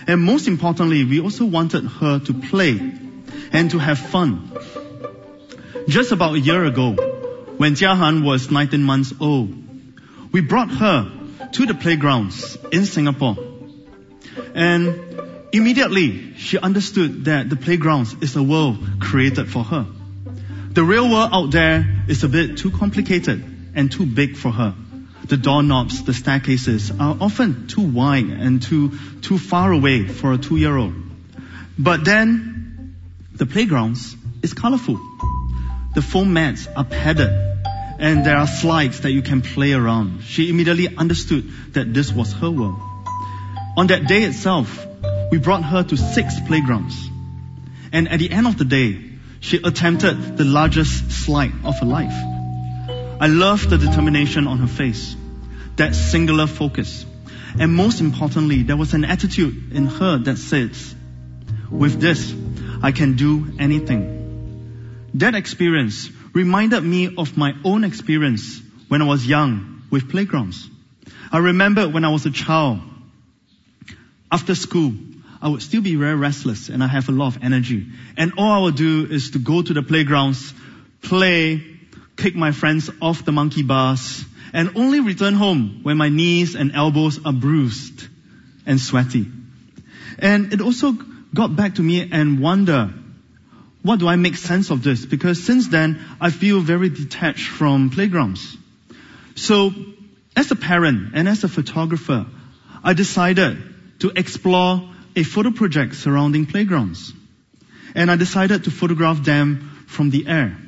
[SPEAKER 21] And most importantly, we also wanted her to play and to have fun. Just about a year ago, when Jiahan was 19 months old, we brought her to the playgrounds in Singapore. And immediately, she understood that the playgrounds is a world created for her. The real world out there is a bit too complicated and too big for her. The doorknobs, the staircases are often too wide and too far away for a 2-year-old. But then, the playgrounds is colorful. The foam mats are padded, and there are slides that you can play around. She immediately understood that this was her world. On that day itself, we brought her to 6 playgrounds. And at the end of the day, she attempted the largest slide of her life. I love the determination on her face, that singular focus. And most importantly, there was an attitude in her that says, with this, I can do anything. That experience reminded me of my own experience when I was young with playgrounds. I remember when I was a child, after school, I would still be very restless and I have a lot of energy. And all I would do is to go to the playgrounds, play, kick my friends off the monkey bars, and only return home when my knees and elbows are bruised and sweaty. And it also got back to me and wonder, what do I make sense of this? Because since then, I feel very detached from playgrounds. So, as a parent and as a photographer, I decided to explore a photo project surrounding playgrounds. And I decided to photograph them from the air.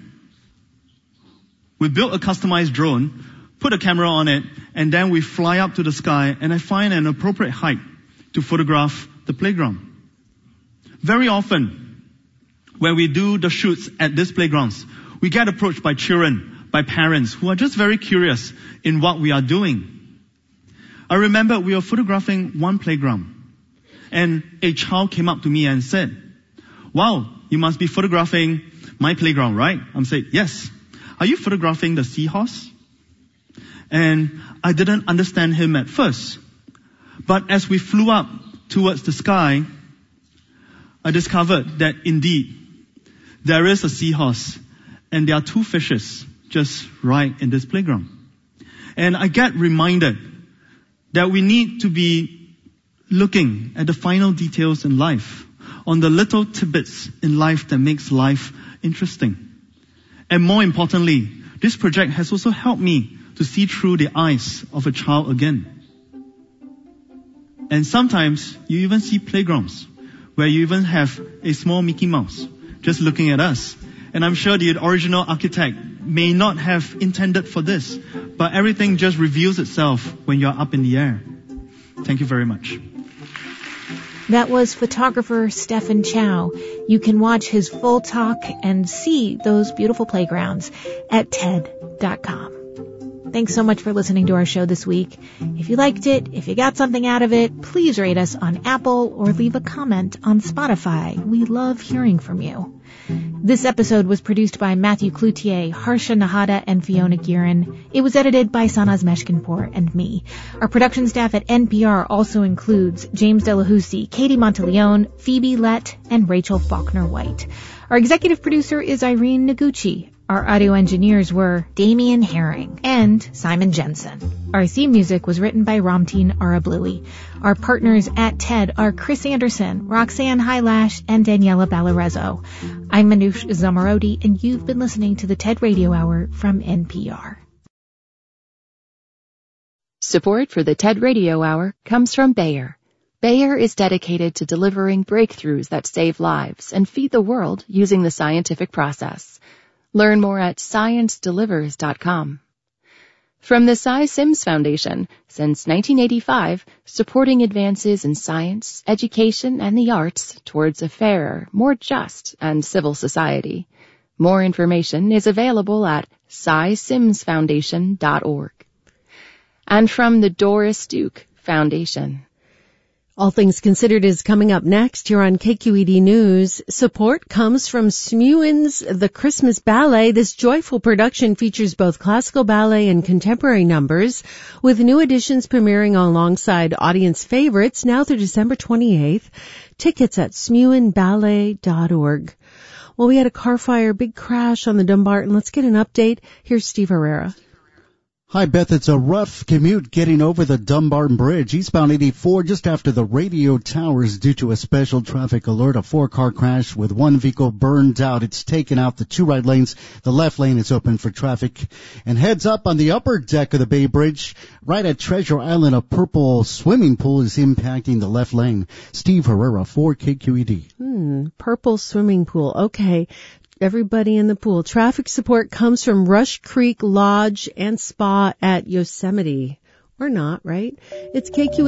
[SPEAKER 21] We built a customized drone, put a camera on it, and then we fly up to the sky, and I find an appropriate height to photograph the playground. Very often, when we do the shoots at these playgrounds, we get approached by children, by parents who are just very curious in what we are doing. I remember we were photographing one playground, and a child came up to me and said, "Wow, you must be photographing my playground, right?" I'm saying, "Yes. Are you photographing the seahorse?" And I didn't understand him at first. But as we flew up towards the sky, I discovered that indeed, there is a seahorse and there are 2 fishes just right in this playground. And I get reminded that we need to be looking at the final details in life, on the little tidbits in life that makes life interesting. And more importantly, this project has also helped me to see through the eyes of a child again. And sometimes you even see playgrounds where you even have a small Mickey Mouse just looking at us. And I'm sure the original architect may not have intended for this, but everything just reveals itself when you're up in the air. Thank you very much.
[SPEAKER 2] That was photographer Stephen Chow. You can watch his full talk and see those beautiful playgrounds at TED.com. Thanks so much for listening to our show this week. If you liked it, if you got something out of it, please rate us on Apple or leave a comment on Spotify. We love hearing from you. This episode was produced by Matthew Cloutier, Harsha Nahata, and Fiona Gearin. It was edited by Sanaz Meshkinpour and me. Our production staff at NPR also includes James Delahousie, Katie Monteleone, Phoebe Lett, and Rachel Faulkner-White. Our executive producer is Irene Noguchi. Our audio engineers were Damian Herring and Simon Jensen. Our theme music was written by Ramteen Arablouei. Our partners at TED are Chris Anderson, Roxanne Hylash, and Daniela Ballarezo. I'm Manoush Zamarodi, and you've been listening to the TED Radio Hour from NPR.
[SPEAKER 19] Support for the TED Radio Hour comes from Bayer. Bayer is dedicated to delivering breakthroughs that save lives and feed the world using the scientific process. Learn more at ScienceDelivers.com. From the Cy Sims Foundation, since 1985, supporting advances in science, education, and the arts towards a fairer, more just, and civil society. More information is available at CySimsFoundation.org. And from the Doris Duke Foundation.
[SPEAKER 18] All Things Considered is coming up next here on KQED News. Support comes from Smuin's The Christmas Ballet. This joyful production features both classical ballet and contemporary numbers, with new editions premiering alongside audience favorites now through December 28th. Tickets at smuinballet.org. Well, we had a car fire, big crash on the Dumbarton. Let's get an update. Here's Steve Herrera.
[SPEAKER 1] Hi, Beth. It's a rough commute getting over the Dumbarton Bridge, eastbound 84, just after the radio towers due to a special traffic alert. A 4-car crash with one vehicle burned out. It's taken out the 2 right lanes. The left lane is open for traffic. And heads up on the upper deck of the Bay Bridge, right at Treasure Island, a purple swimming pool is impacting the left lane. Steve Herrera for KQED.
[SPEAKER 18] Purple swimming pool. Okay. Everybody in the pool. Traffic support comes from Rush Creek Lodge and Spa at Yosemite. Or not, right? It's KQED.